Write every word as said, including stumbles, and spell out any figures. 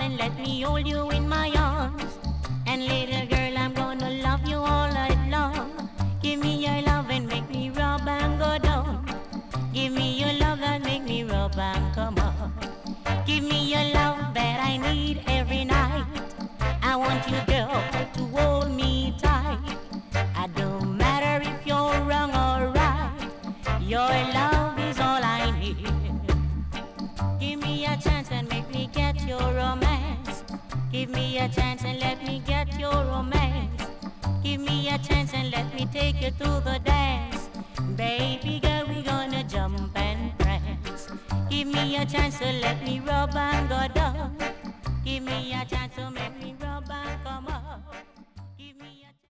and let me hold you in my arms. And little girl, I'm gonna love you all night long. Give me your love and make me rub and go down. Give me your love and make me rub and come on. Give me your love that I need every night. I want you, girl, to hold me tight. I don't matter if you're wrong or right. Your love is all I need. Give me a chance and make me get your romance. Give me a chance and let me get your romance. Give me a chance and let me take you to the dance. Baby girl, we gonna jump and prance. Give me a chance to let me rub and go down. Give me a chance to make me rub.